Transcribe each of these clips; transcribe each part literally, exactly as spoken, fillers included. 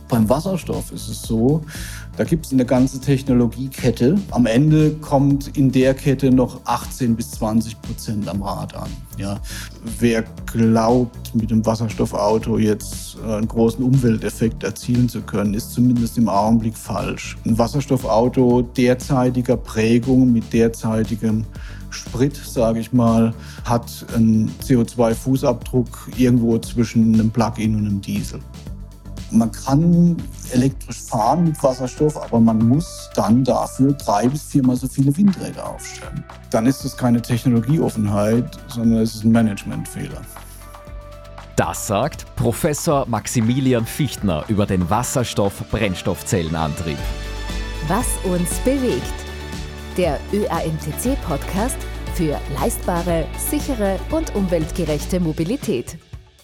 Beim Wasserstoff ist es so, da gibt es eine ganze Technologiekette. Am Ende kommt in der Kette noch achtzehn bis zwanzig Prozent am Rad an. Ja. Wer glaubt, mit dem Wasserstoffauto jetzt einen großen Umwelteffekt erzielen zu können, ist zumindest im Augenblick falsch. Ein Wasserstoffauto derzeitiger Prägung mit derzeitigem Sprit, sage ich mal, hat einen C O zwei Fußabdruck irgendwo zwischen einem Plug-in und einem Diesel. Man kann elektrisch fahren mit Wasserstoff, aber man muss dann dafür drei bis viermal so viele Windräder aufstellen. Dann ist das keine Technologieoffenheit, sondern es ist ein Managementfehler. Das sagt Professor Maximilian Fichtner über den Wasserstoff-Brennstoffzellenantrieb. Was uns bewegt. Der Ö A M T C-Podcast für leistbare, sichere und umweltgerechte Mobilität.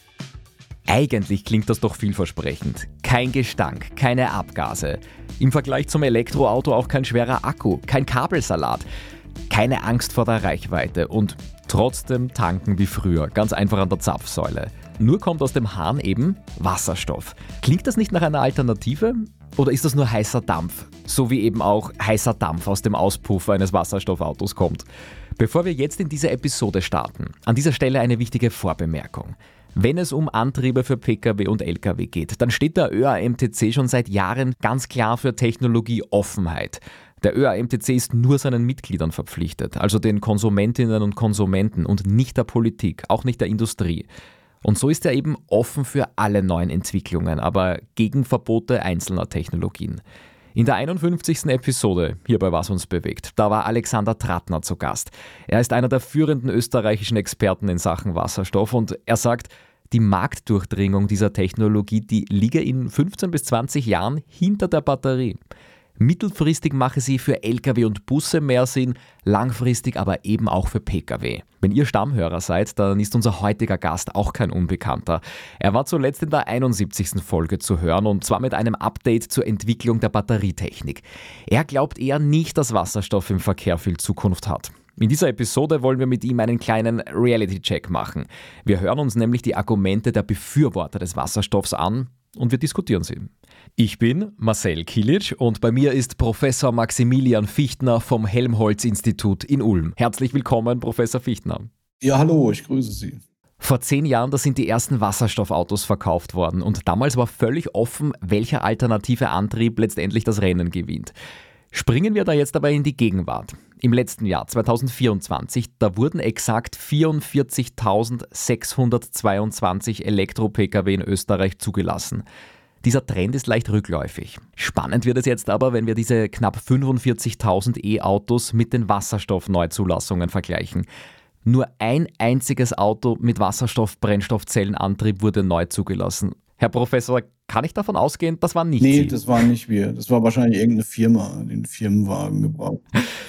Eigentlich klingt das doch vielversprechend. Kein Gestank, keine Abgase. Im Vergleich zum Elektroauto auch kein schwerer Akku, kein Kabelsalat. Keine Angst vor der Reichweite und trotzdem tanken wie früher, ganz einfach an der Zapfsäule. Nur kommt aus dem Hahn eben Wasserstoff. Klingt das nicht nach einer Alternative? Oder ist das nur heißer Dampf? So wie eben auch heißer Dampf aus dem Auspuff eines Wasserstoffautos kommt. Bevor wir jetzt in diese Episode starten, an dieser Stelle eine wichtige Vorbemerkung. Wenn es um Antriebe für Pkw und Lkw geht, dann steht der Ö A M T C schon seit Jahren ganz klar für Technologieoffenheit. Der Ö A M T C ist nur seinen Mitgliedern verpflichtet, also den Konsumentinnen und Konsumenten und nicht der Politik, auch nicht der Industrie. Und so ist er eben offen für alle neuen Entwicklungen, aber gegen Verbote einzelner Technologien. In der einundfünfzigsten Episode hier bei Was uns bewegt, da war Alexander Trattner zu Gast. Er ist einer der führenden österreichischen Experten in Sachen Wasserstoff und er sagt, die Marktdurchdringung dieser Technologie, die liege in fünfzehn bis zwanzig Jahren hinter der Batterie. Mittelfristig mache sie für Lkw und Busse mehr Sinn, langfristig aber eben auch für Pkw. Wenn ihr Stammhörer seid, dann ist unser heutiger Gast auch kein Unbekannter. Er war zuletzt in der einundsiebzigsten Folge zu hören und zwar mit einem Update zur Entwicklung der Batterietechnik. Er glaubt eher nicht, dass Wasserstoff im Verkehr viel Zukunft hat. In dieser Episode wollen wir mit ihm einen kleinen Reality-Check machen. Wir hören uns nämlich die Argumente der Befürworter des Wasserstoffs an und wir diskutieren sie. Ich bin Marcel Kilic und bei mir ist Professor Maximilian Fichtner vom Helmholtz-Institut in Ulm. Herzlich willkommen, Professor Fichtner. Ja, hallo, ich grüße Sie. Vor zehn Jahren, da sind die ersten Wasserstoffautos verkauft worden und damals war völlig offen, welcher alternative Antrieb letztendlich das Rennen gewinnt. Springen wir da jetzt aber in die Gegenwart. Im letzten Jahr, zweitausendvierundzwanzig, da wurden exakt vierundvierzigtausendsechshundertzweiundzwanzig Elektro-Pkw in Österreich zugelassen. Dieser Trend ist leicht rückläufig. Spannend wird es jetzt aber, wenn wir diese knapp fünfundvierzigtausend E-Autos mit den Wasserstoff-Neuzulassungen vergleichen. Nur ein einziges Auto mit Wasserstoff-Brennstoffzellenantrieb wurde neu zugelassen. Herr Professor, kann ich davon ausgehen, das war nicht Sie? Nee, das waren nicht wir. Das war wahrscheinlich irgendeine Firma, die einen Firmenwagen gebraucht.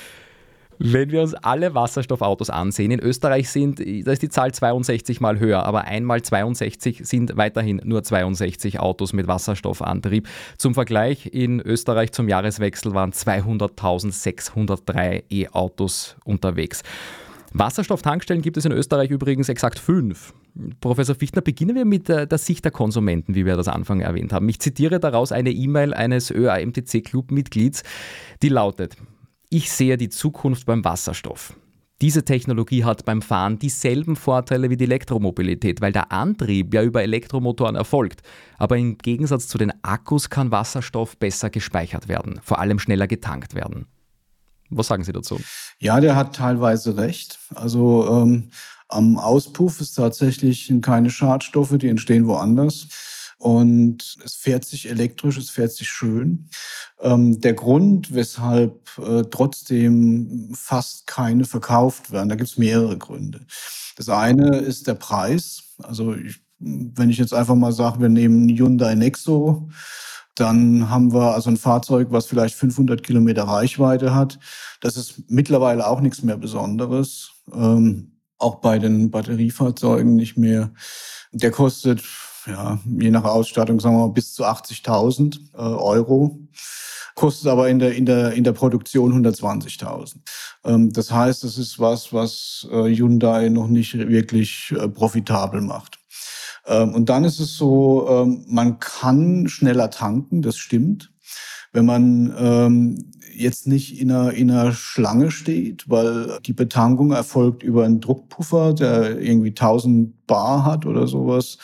Wenn wir uns alle Wasserstoffautos ansehen, in Österreich sind, da ist die Zahl zweiundsechzig mal höher, aber einmal zweiundsechzig sind weiterhin nur zweiundsechzig Autos mit Wasserstoffantrieb. Zum Vergleich, in Österreich zum Jahreswechsel waren zweihunderttausendsechshundertdrei E-Autos unterwegs. Wasserstofftankstellen gibt es in Österreich übrigens exakt fünf. Professor Fichtner, beginnen wir mit der, der Sicht der Konsumenten, wie wir das Anfang erwähnt haben. Ich zitiere daraus eine E-Mail eines Ö A M T C-Club-Mitglieds, die lautet: Ich sehe die Zukunft beim Wasserstoff. Diese Technologie hat beim Fahren dieselben Vorteile wie die Elektromobilität, weil der Antrieb ja über Elektromotoren erfolgt. Aber im Gegensatz zu den Akkus kann Wasserstoff besser gespeichert werden, vor allem schneller getankt werden. Was sagen Sie dazu? Ja, der hat teilweise recht. Also ähm, am Auspuff ist tatsächlich keine Schadstoffe, die entstehen woanders. Und es fährt sich elektrisch, es fährt sich schön. Ähm, der Grund, weshalb äh, trotzdem fast keine verkauft werden, da gibt es mehrere Gründe. Das eine ist der Preis. Also ich, wenn ich jetzt einfach mal sage, wir nehmen Hyundai Nexo, dann haben wir also ein Fahrzeug, was vielleicht fünfhundert Kilometer Reichweite hat. Das ist mittlerweile auch nichts mehr Besonderes. Ähm, auch bei den Batteriefahrzeugen nicht mehr. Der kostet, ja, je nach Ausstattung, sagen wir mal, bis zu achtzigtausend äh, Euro. Kostet aber in der, in der, in der Produktion hundertzwanzigtausend. Ähm, das heißt, das ist was, was äh, Hyundai noch nicht wirklich äh, profitabel macht. Ähm, und dann ist es so, ähm, man kann schneller tanken, das stimmt. Wenn man ähm, jetzt nicht in einer, in einer Schlange steht, weil die Betankung erfolgt über einen Druckpuffer, der irgendwie tausend Bar hat oder sowas.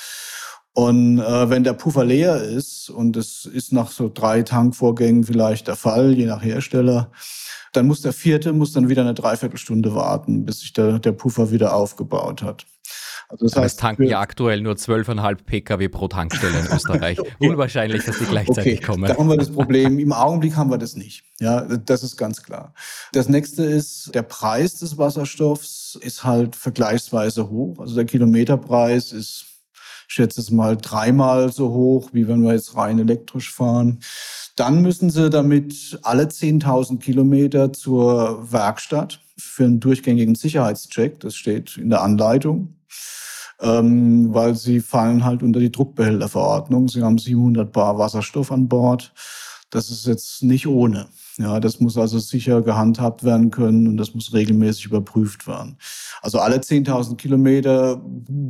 Und äh, wenn der Puffer leer ist, und das ist nach so drei Tankvorgängen vielleicht der Fall, je nach Hersteller, dann muss der vierte muss dann wieder eine Dreiviertelstunde warten, bis sich der, der Puffer wieder aufgebaut hat. Also das Aber es heißt, tanken für, ja aktuell nur zwölf Komma fünf Pkw pro Tankstelle in Österreich. okay. Unwahrscheinlich, dass die gleichzeitig Okay, kommen. da haben wir das Problem. Im Augenblick haben wir das nicht. Ja, das ist ganz klar. Das nächste ist, der Preis des Wasserstoffs ist halt vergleichsweise hoch. Also der Kilometerpreis ist, ich schätze es mal, dreimal so hoch, wie wenn wir jetzt rein elektrisch fahren. Dann müssen Sie damit alle zehntausend Kilometer zur Werkstatt für einen durchgängigen Sicherheitscheck. Das steht in der Anleitung. Ähm, weil sie fallen halt unter die Druckbehälterverordnung. Sie haben siebenhundert Bar Wasserstoff an Bord. Das ist jetzt nicht ohne. Ja, das muss also sicher gehandhabt werden können und das muss regelmäßig überprüft werden. Also alle zehntausend Kilometer,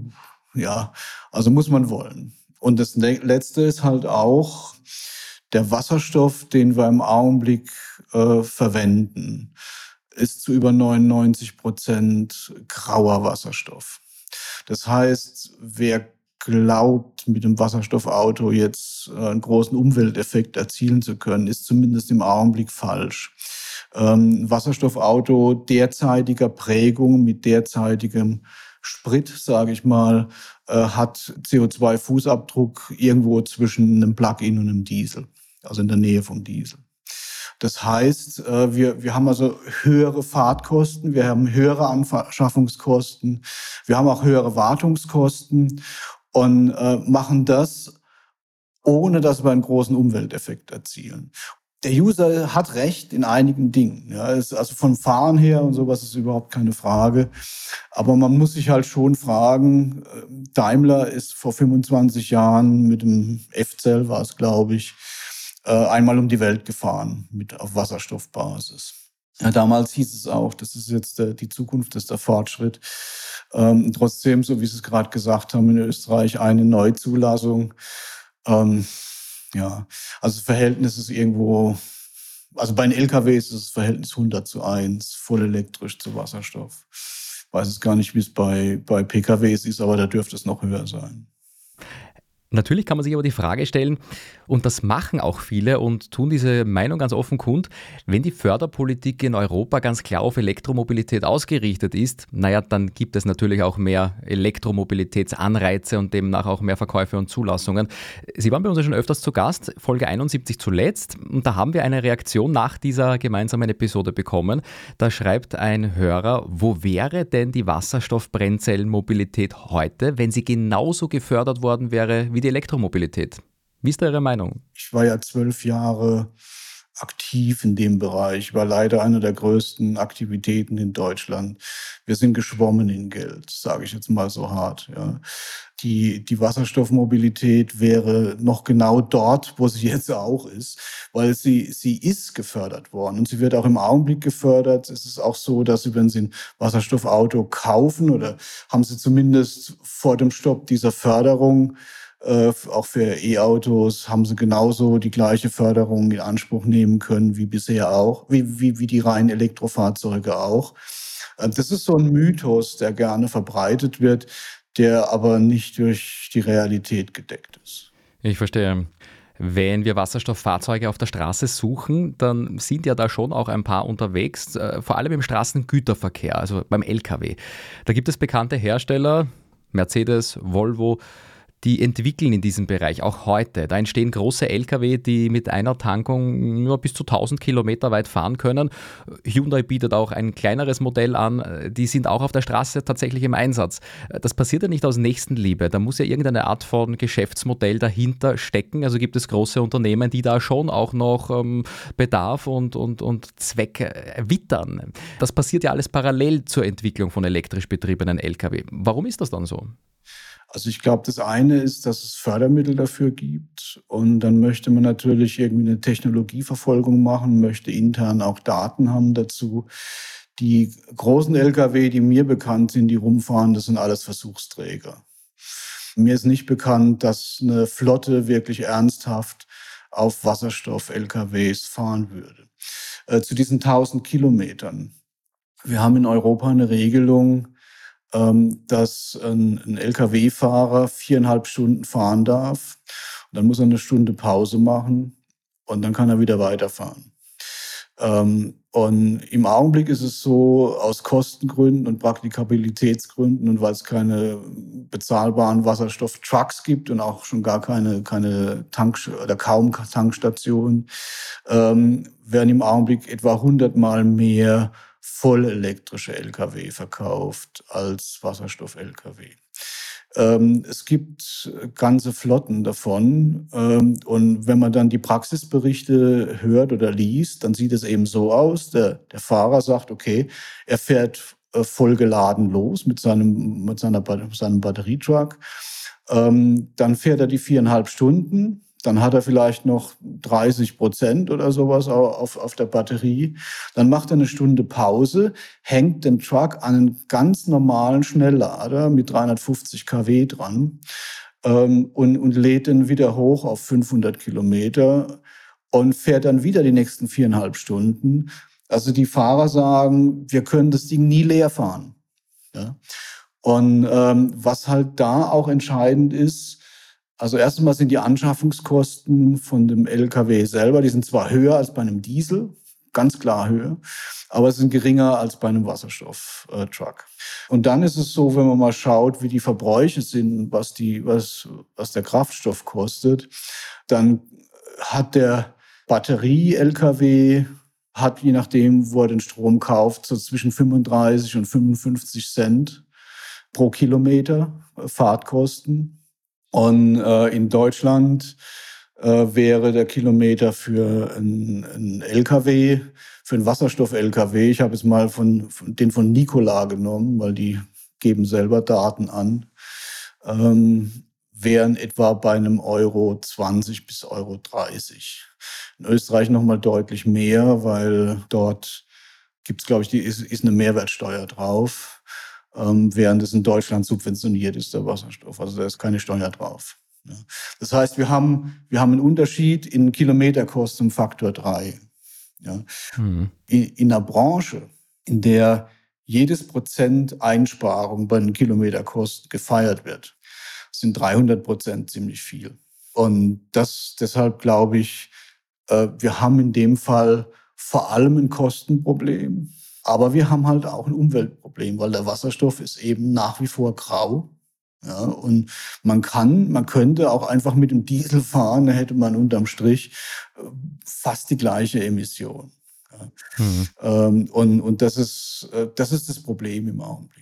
ja, also muss man wollen. Und das Letzte ist halt auch der Wasserstoff, den wir im Augenblick äh, verwenden, ist zu über neunundneunzig Prozent grauer Wasserstoff. Das heißt, wer glaubt, mit dem Wasserstoffauto jetzt einen großen Umwelteffekt erzielen zu können, ist zumindest im Augenblick falsch. Ähm, Wasserstoffauto derzeitiger Prägung mit derzeitigem Sprit, sage ich mal, äh, hat C O zwei Fußabdruck irgendwo zwischen einem Plug-in und einem Diesel, also in der Nähe vom Diesel. Das heißt, wir, wir haben also höhere Fahrtkosten, wir haben höhere Anschaffungskosten, wir haben auch höhere Wartungskosten und äh, machen das, ohne dass wir einen großen Umwelteffekt erzielen. Der User hat recht in einigen Dingen. Ja, ist also vom Fahren her und sowas ist überhaupt keine Frage. Aber man muss sich halt schon fragen, Daimler ist vor fünfundzwanzig Jahren mit dem F-Cell, war es glaube ich, einmal um die Welt gefahren mit auf Wasserstoffbasis. Ja, damals hieß es auch, das ist jetzt der, die Zukunft, das ist der Fortschritt. Ähm, trotzdem, so wie Sie es gerade gesagt haben, in Österreich eine Neuzulassung. Ähm, ja, also das Verhältnis ist irgendwo, also bei den L K Ws ist das Verhältnis hundert zu eins, voll elektrisch zu Wasserstoff. Ich weiß es gar nicht, wie es bei, bei P K Ws ist, aber da dürfte es noch höher sein. Natürlich kann man sich aber die Frage stellen, und das machen auch viele und tun diese Meinung ganz offen kund, wenn die Förderpolitik in Europa ganz klar auf Elektromobilität ausgerichtet ist, naja, dann gibt es natürlich auch mehr Elektromobilitätsanreize und demnach auch mehr Verkäufe und Zulassungen. Sie waren bei uns ja schon öfters zu Gast, Folge einundsiebzig zuletzt, und da haben wir eine Reaktion nach dieser gemeinsamen Episode bekommen. Da schreibt ein Hörer, wo wäre denn die Wasserstoffbrennzellenmobilität heute, wenn sie genauso gefördert worden wäre wie die Elektromobilität? Wie ist da Ihre Meinung? Ich war ja zwölf Jahre aktiv in dem Bereich, war leider eine der größten Aktivitäten in Deutschland. Wir sind geschwommen in Geld, sage ich jetzt mal so hart. Ja. Die, die Wasserstoffmobilität wäre noch genau dort, wo sie jetzt auch ist, weil sie, sie ist gefördert worden und sie wird auch im Augenblick gefördert. Es ist auch so, dass Sie, wenn Sie ein Wasserstoffauto kaufen oder haben Sie zumindest vor dem Stopp dieser Förderung, Äh, auch für E-Autos haben sie genauso die gleiche Förderung in Anspruch nehmen können wie bisher auch, wie, wie, wie die reinen Elektrofahrzeuge auch. Äh, das ist so ein Mythos, der gerne verbreitet wird, der aber nicht durch die Realität gedeckt ist. Ich verstehe. Wenn wir Wasserstofffahrzeuge auf der Straße suchen, dann sind ja da schon auch ein paar unterwegs, äh, vor allem im Straßengüterverkehr, also beim L K W. Da gibt es bekannte Hersteller, Mercedes, Volvo, die entwickeln in diesem Bereich, auch heute. Da entstehen große L K W, die mit einer Tankung nur bis zu tausend Kilometer weit fahren können. Hyundai bietet auch ein kleineres Modell an. Die sind auch auf der Straße tatsächlich im Einsatz. Das passiert ja nicht aus Nächstenliebe. Da muss ja irgendeine Art von Geschäftsmodell dahinter stecken. Also gibt es große Unternehmen, die da schon auch noch ähm, Bedarf und, und, und Zweck wittern. Das passiert ja alles parallel zur Entwicklung von elektrisch betriebenen L K W. Warum ist das dann so? Also ich glaube, das eine ist, dass es Fördermittel dafür gibt und dann möchte man natürlich irgendwie eine Technologieverfolgung machen, möchte intern auch Daten haben dazu. Die großen L K W, die mir bekannt sind, die rumfahren, das sind alles Versuchsträger. Mir ist nicht bekannt, dass eine Flotte wirklich ernsthaft auf Wasserstoff-L K Ws fahren würde. Äh, zu diesen tausend Kilometern. Wir haben in Europa eine Regelung, ähm, dass ein, ein L K W-Fahrer viereinhalb Stunden fahren darf. Und dann muss er eine Stunde Pause machen und dann kann er wieder weiterfahren. Ähm, und im Augenblick ist es so, aus Kostengründen und Praktikabilitätsgründen und weil es keine bezahlbaren Wasserstofftrucks gibt und auch schon gar keine, keine Tank- oder kaum Tankstationen, ähm, werden im Augenblick etwa hundert-mal mehr vollelektrische L K W verkauft als Wasserstoff-L K W. Ähm, es gibt ganze Flotten davon. Ähm, und wenn man dann die Praxisberichte hört oder liest, dann sieht es eben so aus, der, der Fahrer sagt, okay, er fährt äh, vollgeladen los mit seinem, mit seiner, seinem Batterietruck. Ähm, dann fährt er die viereinhalb Stunden. Dann hat er vielleicht noch dreißig Prozent oder sowas auf, auf der Batterie. Dann macht er eine Stunde Pause, hängt den Truck an einen ganz normalen Schnelllader mit dreihundertfünfzig Kilowatt dran ähm, und, und lädt den wieder hoch auf fünfhundert Kilometer und fährt dann wieder die nächsten viereinhalb Stunden. Also die Fahrer sagen, wir können das Ding nie leer fahren. Ja? Und ähm, was halt da auch entscheidend ist, also erst einmal sind die Anschaffungskosten von dem L K W selber, die sind zwar höher als bei einem Diesel, ganz klar höher, aber sind geringer als bei einem Wasserstofftruck. Und dann ist es so, wenn man mal schaut, wie die Verbräuche sind, was, die, was, was der Kraftstoff kostet, dann hat der Batterie-L K W, hat je nachdem, wo er den Strom kauft, so zwischen fünfunddreißig und fünfundfünfzig Cent pro Kilometer Fahrtkosten. Und äh, in Deutschland äh, wäre der Kilometer für einen L K W, für einen Wasserstoff-L K W, ich habe es mal von, von den von Nikola genommen, weil die geben selber Daten an, ähm, wären etwa bei einem Euro zwanzig bis Euro dreißig. In Österreich nochmal deutlich mehr, weil dort gibt es, glaube ich, die, ist, ist eine Mehrwertsteuer drauf. Ähm, während es in Deutschland subventioniert ist, der Wasserstoff. Also da ist keine Steuer drauf. Ja. Das heißt, wir haben, wir haben einen Unterschied in Kilometerkosten Faktor drei. Ja. Mhm. In, in einer Branche, in der jedes Prozent Einsparung bei den Kilometerkosten gefeiert wird, sind dreihundert Prozent ziemlich viel. Und das, deshalb glaube ich, äh, wir haben in dem Fall vor allem ein Kostenproblem. Aber wir haben halt auch ein Umweltproblem, weil der Wasserstoff ist eben nach wie vor grau. Ja, und man kann, man könnte auch einfach mit dem Diesel fahren, da hätte man unterm Strich fast die gleiche Emission. Ja. Mhm. Ähm, und, und das ist, das ist das Problem im Augenblick.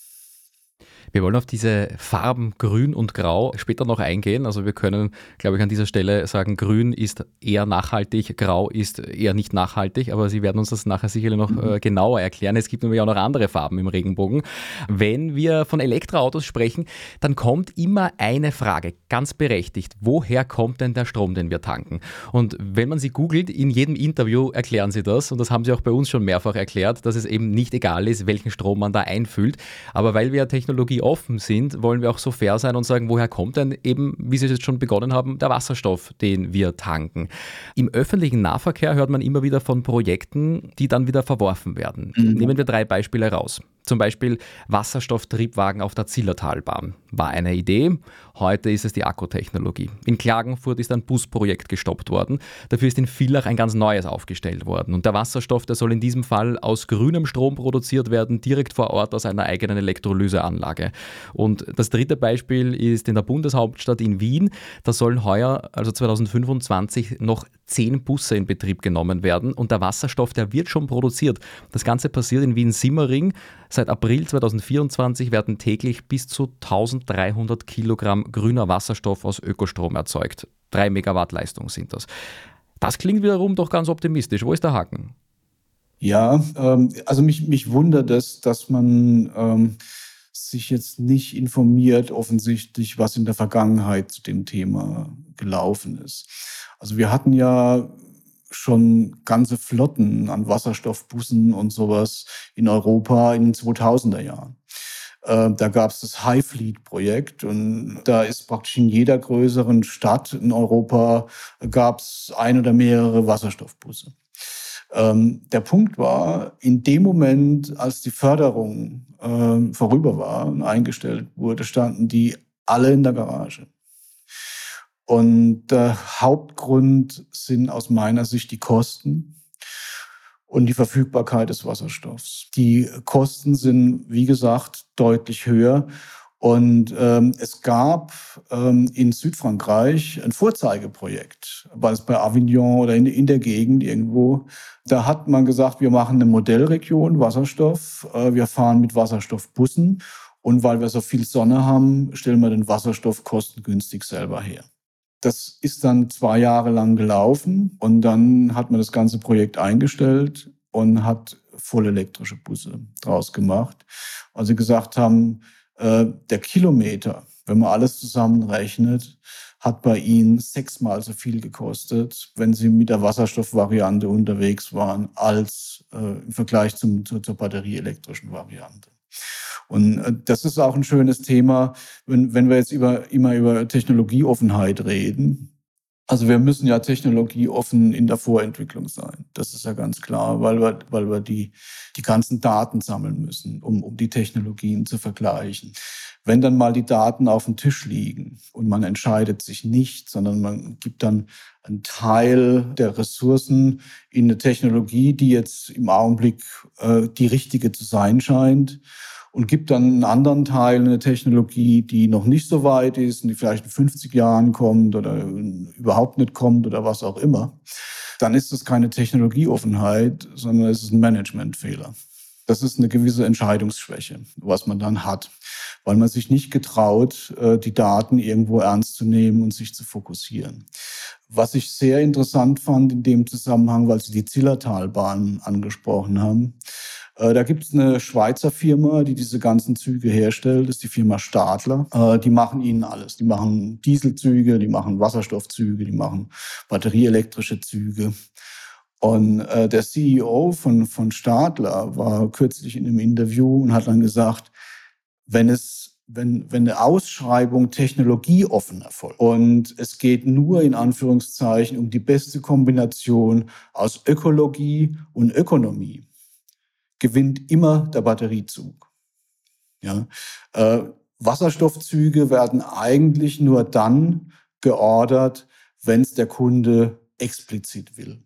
Wir wollen auf diese Farben Grün und Grau später noch eingehen. Also wir können, glaube ich, an dieser Stelle sagen, Grün ist eher nachhaltig, Grau ist eher nicht nachhaltig, aber Sie werden uns das nachher sicherlich noch äh, genauer erklären. Es gibt nämlich auch noch andere Farben im Regenbogen. Wenn wir von Elektroautos sprechen, dann kommt immer eine Frage, ganz berechtigt. Woher kommt denn der Strom, den wir tanken? Und wenn man Sie googelt, in jedem Interview erklären Sie das, und das haben Sie auch bei uns schon mehrfach erklärt, dass es eben nicht egal ist, welchen Strom man da einfüllt. Aber weil wir Technologie offen sind, wollen wir auch so fair sein und sagen, woher kommt denn eben, wie Sie es jetzt schon begonnen haben, der Wasserstoff, den wir tanken. Im öffentlichen Nahverkehr hört man immer wieder von Projekten, die dann wieder verworfen werden. Mhm. Nehmen wir drei Beispiele raus. Zum Beispiel Wasserstofftriebwagen auf der Zillertalbahn. War eine Idee, heute ist es die Akkutechnologie. In Klagenfurt ist ein Busprojekt gestoppt worden. Dafür ist in Villach ein ganz neues aufgestellt worden. Und der Wasserstoff, der soll in diesem Fall aus grünem Strom produziert werden, direkt vor Ort aus einer eigenen Elektrolyseanlage. Und das dritte Beispiel ist in der Bundeshauptstadt in Wien. Da sollen heuer, also zweitausendfünfundzwanzig, noch zehn Busse in Betrieb genommen werden. Und der Wasserstoff, der wird schon produziert. Das Ganze passiert in Wien-Simmering. Seit April zweitausendvierundzwanzig werden täglich bis zu dreizehnhundert Kilogramm grüner Wasserstoff aus Ökostrom erzeugt. Drei Megawatt Leistung sind das. Das klingt wiederum doch ganz optimistisch. Wo ist der Haken? Ja, ähm, also mich, mich wundert es, dass man ähm, sich jetzt nicht informiert, offensichtlich, was in der Vergangenheit zu dem Thema gelaufen ist. Also wir hatten ja schon ganze Flotten an Wasserstoffbussen und sowas in Europa in den zweitausender Jahren. Äh, da gab es das High Fleet Projekt und da ist praktisch in jeder größeren Stadt in Europa gab es ein oder mehrere Wasserstoffbusse. Ähm, der Punkt war, in dem Moment, als die Förderung äh, vorüber war und eingestellt wurde, standen die alle in der Garage. Und der Hauptgrund sind aus meiner Sicht die Kosten und die Verfügbarkeit des Wasserstoffs. Die Kosten sind, wie gesagt, deutlich höher. Und ähm, es gab ähm, in Südfrankreich ein Vorzeigeprojekt, war es bei Avignon oder in, in der Gegend irgendwo. Da hat man gesagt, wir machen eine Modellregion Wasserstoff, äh, wir fahren mit Wasserstoffbussen und weil wir so viel Sonne haben, stellen wir den Wasserstoff kostengünstig selber her. Das ist dann zwei Jahre lang gelaufen und dann hat man das ganze Projekt eingestellt und hat vollelektrische Busse draus gemacht. Weil sie gesagt haben, äh, der Kilometer, wenn man alles zusammenrechnet, hat bei ihnen sechsmal so viel gekostet, wenn sie mit der Wasserstoffvariante unterwegs waren, als äh, im Vergleich zum, zur, zur batterieelektrischen Variante. Und das ist auch ein schönes Thema, wenn, wenn wir jetzt über, immer über Technologieoffenheit reden. Also wir müssen ja technologieoffen in der Vorentwicklung sein. Das ist ja ganz klar, weil wir, weil wir die, die ganzen Daten sammeln müssen, um, um die Technologien zu vergleichen. Wenn dann mal die Daten auf dem Tisch liegen und man entscheidet sich nicht, sondern man gibt dann einen Teil der Ressourcen in eine Technologie, die jetzt im Augenblick äh, die richtige zu sein scheint, und gibt dann einen anderen Teil, eine Technologie, die noch nicht so weit ist und die vielleicht in fünfzig Jahren kommt oder überhaupt nicht kommt oder was auch immer, dann ist es keine Technologieoffenheit, sondern es ist ein Managementfehler. Das ist eine gewisse Entscheidungsschwäche, was man dann hat, weil man sich nicht getraut, die Daten irgendwo ernst zu nehmen und sich zu fokussieren. Was ich sehr interessant fand in dem Zusammenhang, weil Sie die Zillertalbahn angesprochen haben, da gibt es eine Schweizer Firma, die diese ganzen Züge herstellt. Das ist die Firma Stadler. Die machen ihnen alles. Die machen Dieselzüge, die machen Wasserstoffzüge, die machen batterieelektrische Züge. Und äh, der C E O von, von Stadler war kürzlich in einem Interview und hat dann gesagt, wenn es Wenn, wenn eine Ausschreibung technologieoffen erfolgt und es geht nur in Anführungszeichen um die beste Kombination aus Ökologie und Ökonomie, gewinnt immer der Batteriezug. Ja, äh, Wasserstoffzüge werden eigentlich nur dann geordert, wenn es der Kunde explizit will.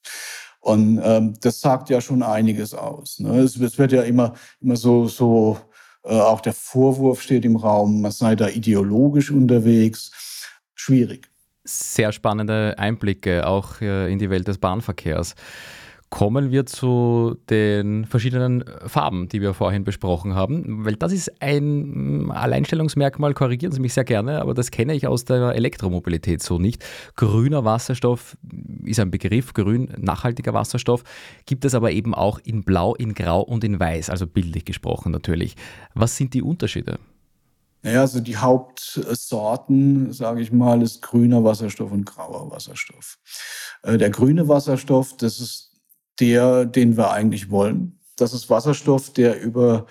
Und ähm, das sagt ja schon einiges aus. Ne? Es, es wird ja immer, immer so, so äh, auch der Vorwurf steht im Raum, man sei da ideologisch unterwegs. Schwierig. Sehr spannende Einblicke auch äh, in die Welt des Bahnverkehrs. Kommen wir zu den verschiedenen Farben, die wir vorhin besprochen haben, weil das ist ein Alleinstellungsmerkmal, korrigieren Sie mich sehr gerne, aber das kenne ich aus der Elektromobilität so nicht. Grüner Wasserstoff ist ein Begriff, grün, nachhaltiger Wasserstoff, gibt es aber eben auch in Blau, in Grau und in Weiß, also bildlich gesprochen natürlich. Was sind die Unterschiede? Naja, also die Hauptsorten, sage ich mal, ist grüner Wasserstoff und grauer Wasserstoff. Der grüne Wasserstoff, das ist der, den wir eigentlich wollen. Das ist Wasserstoff, der über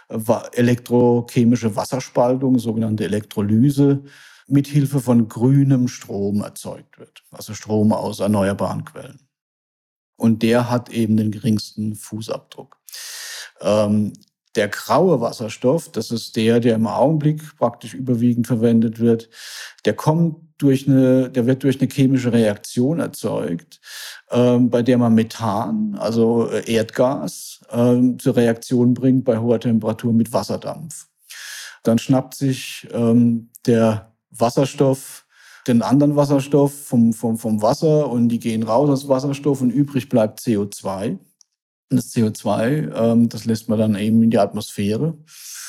elektrochemische Wasserspaltung, sogenannte Elektrolyse, mithilfe von grünem Strom erzeugt wird. Also Strom aus erneuerbaren Quellen. Und der hat eben den geringsten Fußabdruck. Ähm, Der graue Wasserstoff, das ist der, der im Augenblick praktisch überwiegend verwendet wird, der kommt durch eine, der wird durch eine chemische Reaktion erzeugt, ähm, bei der man Methan, also Erdgas, ähm, zur Reaktion bringt bei hoher Temperatur mit Wasserdampf. Dann schnappt sich ähm, der Wasserstoff den anderen Wasserstoff vom, vom, vom Wasser und die gehen raus aus Wasserstoff und übrig bleibt C O zwei. Und das C O zwei, ähm, das lässt man dann eben in die Atmosphäre.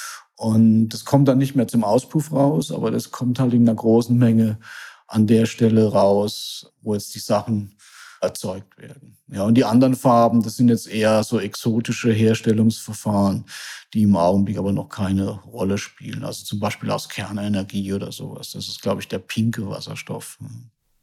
Und das kommt dann nicht mehr zum Auspuff raus, aber das kommt halt in einer großen Menge an der Stelle raus, wo jetzt die Sachen erzeugt werden. Ja, und die anderen Farben, das sind jetzt eher so exotische Herstellungsverfahren, die im Augenblick aber noch keine Rolle spielen. Also zum Beispiel aus Kernenergie oder sowas. Das ist, glaube ich, der pinke Wasserstoff.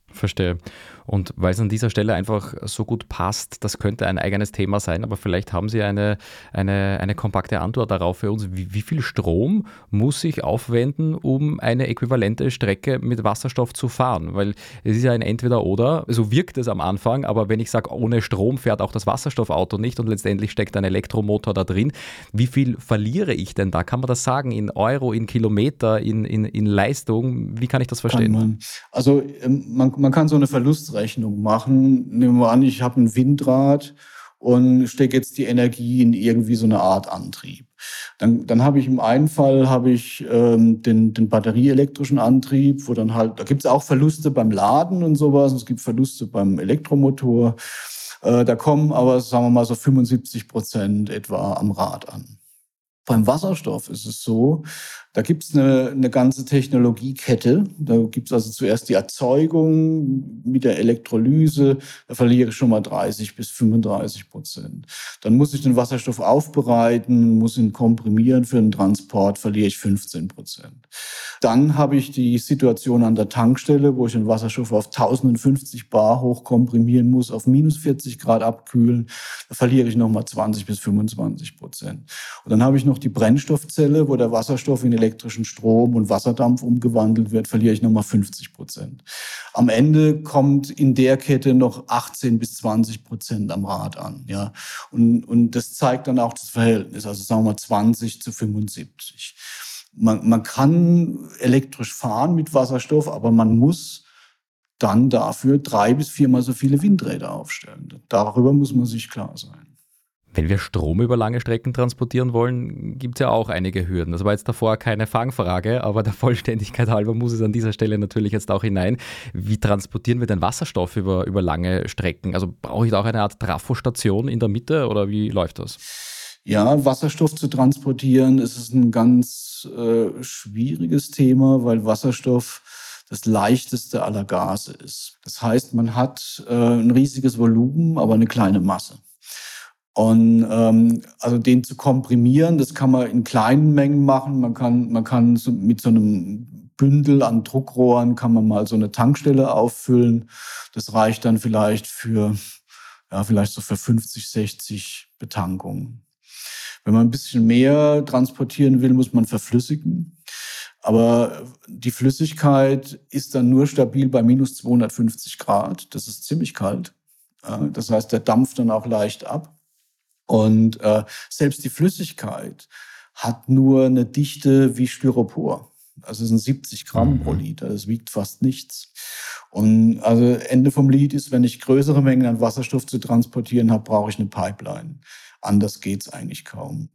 Verstehe. Und weil es an dieser Stelle einfach so gut passt, das könnte ein eigenes Thema sein, aber vielleicht haben Sie eine, eine, eine kompakte Antwort darauf für uns. Wie, wie viel Strom muss ich aufwenden, um eine äquivalente Strecke mit Wasserstoff zu fahren? Weil es ist ja ein Entweder-Oder, so wirkt es am Anfang, aber wenn ich sage, ohne Strom fährt auch das Wasserstoffauto nicht und letztendlich steckt ein Elektromotor da drin, wie viel verliere ich denn da? Kann man das sagen in Euro, in Kilometer, in, in, in Leistung? Wie kann ich das verstehen? Kann man. Also ähm, man, man kann so eine Verlustrechnung machen. Nehmen wir an, ich habe ein Windrad und stecke jetzt die Energie in irgendwie so eine Art Antrieb. Dann, dann habe ich im einen Fall habe ich ähm, den, den batterieelektrischen Antrieb, wo dann halt, da gibt es auch Verluste beim Laden und sowas, es gibt Verluste beim Elektromotor. Äh, da kommen aber, sagen wir mal, so fünfundsiebzig Prozent etwa am Rad an. Beim Wasserstoff ist es so, da gibt es eine, eine ganze Technologiekette. Da gibt es also zuerst die Erzeugung mit der Elektrolyse. Da verliere ich schon mal dreißig bis fünfunddreißig Prozent. Dann muss ich den Wasserstoff aufbereiten, muss ihn komprimieren für den Transport, verliere ich fünfzehn Prozent. Dann habe ich die Situation an der Tankstelle, wo ich den Wasserstoff auf tausendfünfzig Bar hochkomprimieren muss, auf minus vierzig Grad abkühlen. Da verliere ich nochmal zwanzig bis fünfundzwanzig Prozent. Und dann habe ich noch die Brennstoffzelle, wo der Wasserstoff in elektrischen Strom und Wasserdampf umgewandelt wird, verliere ich nochmal fünfzig Prozent. Am Ende kommt in der Kette noch achtzehn bis zwanzig Prozent am Rad an. Ja. Und, und das zeigt dann auch das Verhältnis, also sagen wir mal zwanzig zu fünfundsiebzig. Man, man kann elektrisch fahren mit Wasserstoff, aber man muss dann dafür drei bis viermal so viele Windräder aufstellen. Darüber muss man sich klar sein. Wenn wir Strom über lange Strecken transportieren wollen, gibt es ja auch einige Hürden. Das war jetzt davor keine Fangfrage, aber der Vollständigkeit halber muss es an dieser Stelle natürlich jetzt auch hinein. Wie transportieren wir denn Wasserstoff über, über lange Strecken? Also brauche ich da auch eine Art Trafostation in der Mitte oder wie läuft das? Ja, Wasserstoff zu transportieren, ist ein ganz äh, schwieriges Thema, weil Wasserstoff das leichteste aller Gase ist. Das heißt, man hat äh, ein riesiges Volumen, aber eine kleine Masse. Und ähm, also den zu komprimieren, das kann man in kleinen Mengen machen. Man kann, man kann so mit so einem Bündel an Druckrohren kann man mal so eine Tankstelle auffüllen. Das reicht dann vielleicht für, ja, vielleicht so für fünfzig, sechzig Betankungen. Wenn man ein bisschen mehr transportieren will, muss man verflüssigen. Aber die Flüssigkeit ist dann nur stabil bei minus zweihundertfünfzig Grad. Das ist ziemlich kalt. Das heißt, der dampft dann auch leicht ab. Und äh, selbst die Flüssigkeit hat nur eine Dichte wie Styropor. Also es sind siebzig Gramm pro Liter. Das wiegt fast nichts. Und also Ende vom Lied ist, wenn ich größere Mengen an Wasserstoff zu transportieren habe, brauche ich eine Pipeline. Anders geht's eigentlich kaum.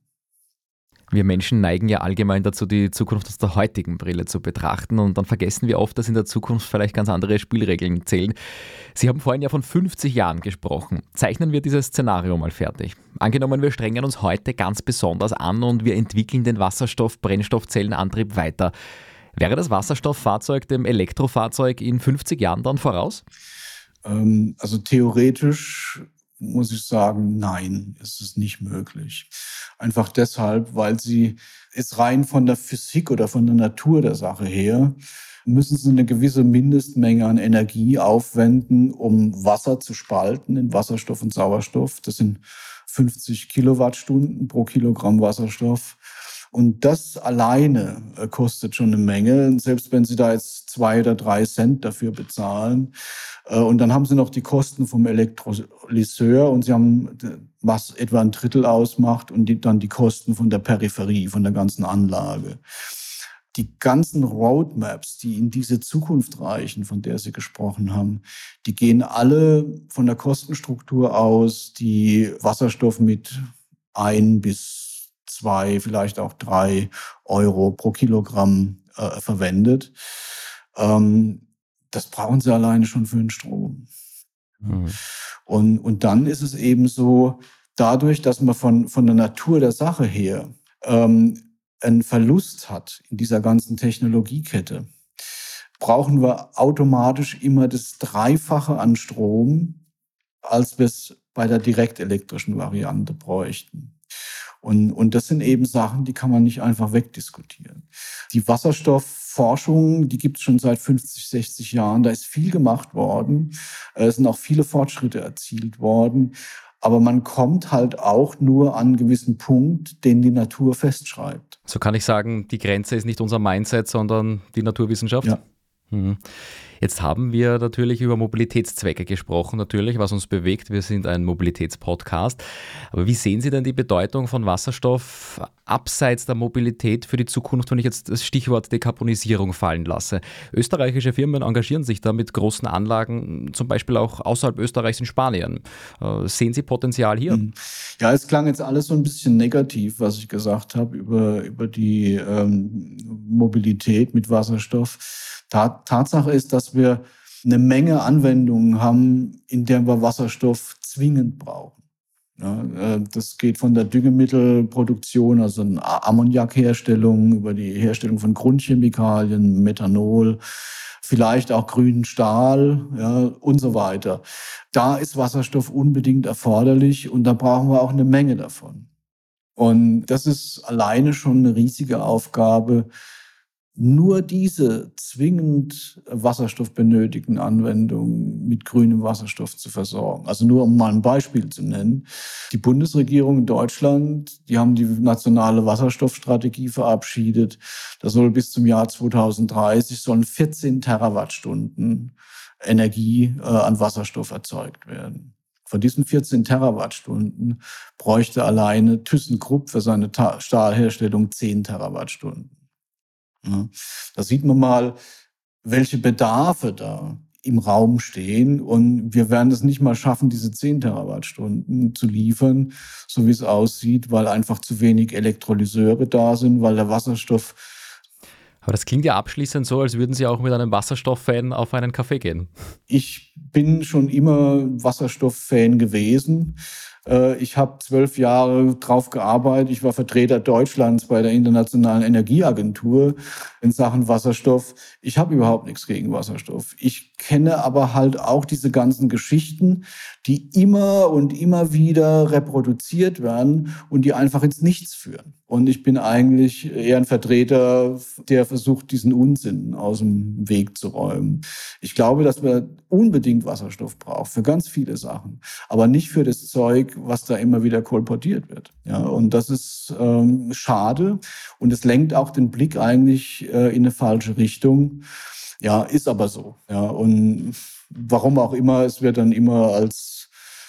Wir Menschen neigen ja allgemein dazu, die Zukunft aus der heutigen Brille zu betrachten und dann vergessen wir oft, dass in der Zukunft vielleicht ganz andere Spielregeln zählen. Sie haben vorhin ja von fünfzig Jahren gesprochen. Zeichnen wir dieses Szenario mal fertig. Angenommen, wir strengen uns heute ganz besonders an und wir entwickeln den Wasserstoff-Brennstoffzellenantrieb weiter. Wäre das Wasserstofffahrzeug dem Elektrofahrzeug in fünfzig Jahren dann voraus? Ähm, also theoretisch muss ich sagen, nein, ist es nicht möglich. Einfach deshalb, weil sie ist rein von der Physik oder von der Natur der Sache her, müssen sie eine gewisse Mindestmenge an Energie aufwenden, um Wasser zu spalten in Wasserstoff und Sauerstoff. Das sind fünfzig Kilowattstunden pro Kilogramm Wasserstoff. Und das alleine kostet schon eine Menge. Und selbst wenn Sie da jetzt zwei oder drei Cent dafür bezahlen. Und dann haben Sie noch die Kosten vom Elektrolyseur und Sie haben, was etwa ein Drittel ausmacht, und die, dann die Kosten von der Peripherie, von der ganzen Anlage. Die ganzen Roadmaps, die in diese Zukunft reichen, von der Sie gesprochen haben, die gehen alle von der Kostenstruktur aus, die Wasserstoff mit ein bis zwei, vielleicht auch drei Euro pro Kilogramm äh, verwendet. Ähm, das brauchen sie alleine schon für den Strom. Mhm. Und, und dann ist es eben so, dadurch, dass man von, von der Natur der Sache her ähm, einen Verlust hat in dieser ganzen Technologiekette, brauchen wir automatisch immer das Dreifache an Strom, als wir es bei der direktelektrischen Variante bräuchten. Und, und das sind eben Sachen, die kann man nicht einfach wegdiskutieren. Die Wasserstoff Forschung, die gibt es schon seit fünfzig, sechzig Jahren. Da ist viel gemacht worden. Es sind auch viele Fortschritte erzielt worden. Aber man kommt halt auch nur an einen gewissen Punkt, den die Natur festschreibt. So kann ich sagen, die Grenze ist nicht unser Mindset, sondern die Naturwissenschaft? Ja. Mhm. Jetzt haben wir natürlich über Mobilitätszwecke gesprochen, natürlich, was uns bewegt. Wir sind ein Mobilitätspodcast. Aber wie sehen Sie denn die Bedeutung von Wasserstoff abseits der Mobilität für die Zukunft, wenn ich jetzt das Stichwort Dekarbonisierung fallen lasse? Österreichische Firmen engagieren sich da mit großen Anlagen, zum Beispiel auch außerhalb Österreichs in Spanien. Sehen Sie Potenzial hier? Ja, es klang jetzt alles so ein bisschen negativ, was ich gesagt habe über, über die ähm, Mobilität mit Wasserstoff. Tatsache ist, dass wir eine Menge Anwendungen haben, in der wir Wasserstoff zwingend brauchen. Ja, das geht von der Düngemittelproduktion, also Ammoniakherstellung, über die Herstellung von Grundchemikalien, Methanol, vielleicht auch grünen Stahl, ja, und so weiter. Da ist Wasserstoff unbedingt erforderlich und da brauchen wir auch eine Menge davon. Und das ist alleine schon eine riesige Aufgabe, nur diese zwingend Wasserstoff benötigten Anwendungen mit grünem Wasserstoff zu versorgen. Also nur um mal ein Beispiel zu nennen. Die Bundesregierung in Deutschland, die haben die nationale Wasserstoffstrategie verabschiedet. Da soll bis zum Jahr zweitausenddreißig sollen vierzehn Terawattstunden Energie äh, an Wasserstoff erzeugt werden. Von diesen vierzehn Terawattstunden bräuchte alleine ThyssenKrupp für seine Ta- Stahlherstellung zehn Terawattstunden. Ja, da sieht man mal, welche Bedarfe da im Raum stehen. Und wir werden es nicht mal schaffen, diese zehn Terawattstunden zu liefern, so wie es aussieht, weil einfach zu wenig Elektrolyseure da sind, weil der Wasserstoff... Aber das klingt ja abschließend so, als würden Sie auch mit einem Wasserstoff-Fan auf einen Kaffee gehen. Ich bin schon immer Wasserstoff-Fan gewesen. Ich habe zwölf Jahre drauf gearbeitet. Ich war Vertreter Deutschlands bei der Internationalen Energieagentur in Sachen Wasserstoff. Ich habe überhaupt nichts gegen Wasserstoff. Ich kenne aber halt auch diese ganzen Geschichten, die immer und immer wieder reproduziert werden und die einfach ins Nichts führen. Und ich bin eigentlich eher ein Vertreter, der versucht, diesen Unsinn aus dem Weg zu räumen. Ich glaube, dass wir unbedingt Wasserstoff brauchen für ganz viele Sachen, aber nicht für das Zeug, was da immer wieder kolportiert wird. Ja, und das ist ähm, schade und es lenkt auch den Blick eigentlich äh, in eine falsche Richtung. Ja, ist aber so. Ja, und warum auch immer, es wird dann immer als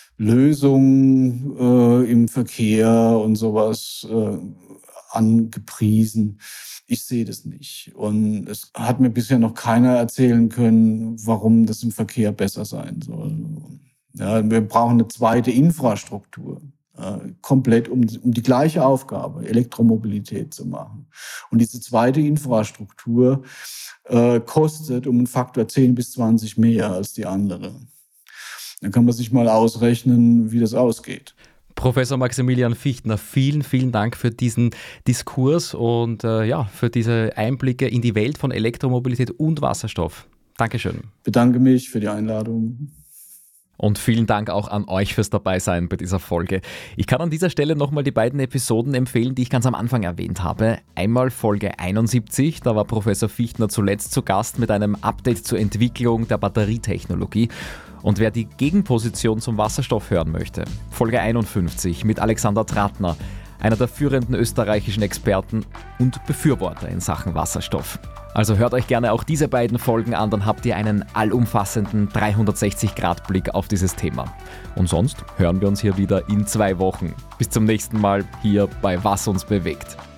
Lösung äh, im Verkehr und sowas äh, angepriesen. Ich sehe das nicht. Und es hat mir bisher noch keiner erzählen können, warum das im Verkehr besser sein soll. Ja, wir brauchen eine zweite Infrastruktur, äh, komplett um, um die gleiche Aufgabe, Elektromobilität zu machen. Und diese zweite Infrastruktur äh, kostet um einen Faktor zehn bis zwanzig mehr als die andere. Dann kann man sich mal ausrechnen, wie das ausgeht. Professor Maximilian Fichtner, vielen, vielen Dank für diesen Diskurs und äh, ja, für diese Einblicke in die Welt von Elektromobilität und Wasserstoff. Dankeschön. Ich bedanke mich für die Einladung. Und vielen Dank auch an euch fürs Dabeisein bei dieser Folge. Ich kann an dieser Stelle nochmal die beiden Episoden empfehlen, die ich ganz am Anfang erwähnt habe. Einmal Folge einundsiebzig, da war Professor Fichtner zuletzt zu Gast mit einem Update zur Entwicklung der Batterietechnologie. Und wer die Gegenposition zum Wasserstoff hören möchte, Folge einundfünfzig mit Alexander Trattner, einer der führenden österreichischen Experten und Befürworter in Sachen Wasserstoff. Also hört euch gerne auch diese beiden Folgen an, dann habt ihr einen allumfassenden dreihundertsechzig Grad Blick auf dieses Thema. Und sonst hören wir uns hier wieder in zwei Wochen. Bis zum nächsten Mal hier bei Was uns bewegt.